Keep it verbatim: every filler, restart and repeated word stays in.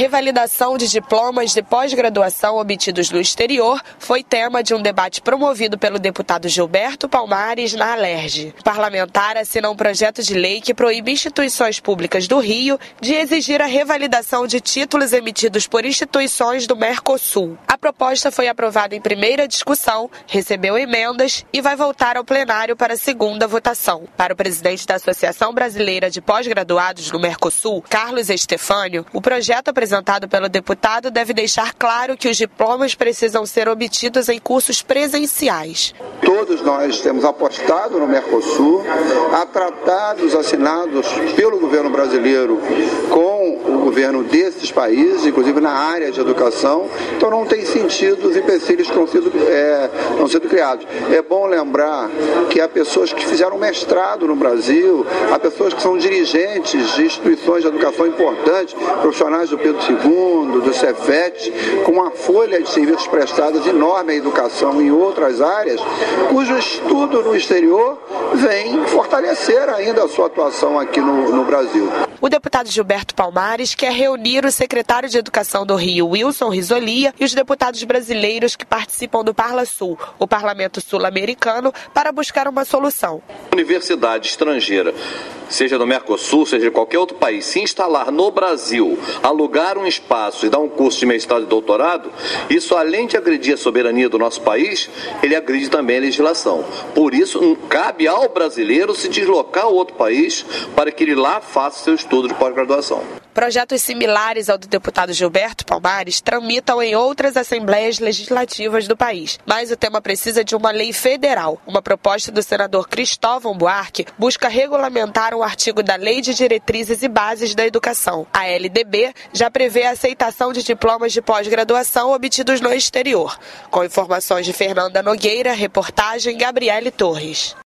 revalidação de diplomas de pós-graduação obtidos no exterior foi tema de um debate promovido pelo deputado Gilberto Palmares na Alerj. O parlamentar assina um projeto de lei que proíbe instituições públicas do Rio de exigir a revalidação de títulos emitidos por instituições do Mercosul. A proposta foi aprovada em primeira discussão, recebeu emendas e vai voltar ao plenário para a segunda votação. Para o presidente da Associação Brasileira de Pós-Graduados no Mercosul, Carlos Estefânio, o projeto apresentado pelo deputado deve deixar claro que os diplomas precisam ser obtidos em cursos presenciais. Todos nós temos apostado no Mercosul, há tratados assinados pelo governo brasileiro com o governo desses países, inclusive na área de educação, então não tem sentido os empecilhos que estão sendo, é, estão sendo criados. É bom lembrar que há pessoas que fizeram mestrado no Brasil, há pessoas que são dirigentes de instituições de educação importantes, profissionais do Pedro segundo, do Cefet, com uma folha de serviços prestados enorme à educação em outras áreas, cujo estudo no exterior vem fortalecer ainda a sua atuação aqui no, no Brasil. O deputado Gilberto Palmares quer reunir o secretário de Educação do Rio, Wilson Risolia, e os deputados brasileiros que participam do Parlasul, o Parlamento Sul-Americano, para buscar uma solução. Universidade estrangeira, seja do Mercosul, seja de qualquer outro país, se instalar no Brasil, alugar um espaço e dar um curso de mestrado e doutorado, isso, além de agredir a soberania do nosso país, ele agride também a legislação. Por isso, cabe ao brasileiro se deslocar a outro país para que ele lá faça seu estudo de pós-graduação. Projetos similares ao do deputado Gilberto Palmares tramitam em outras assembleias legislativas do país, mas o tema precisa de uma lei federal. Uma proposta do senador Cristóvão Buarque busca regulamentar um artigo da Lei de Diretrizes e Bases da Educação. A L D B já prevê a aceitação de diplomas de pós-graduação obtidos no exterior. Com informações de Fernanda Nogueira, reportagem Gabriele Torres.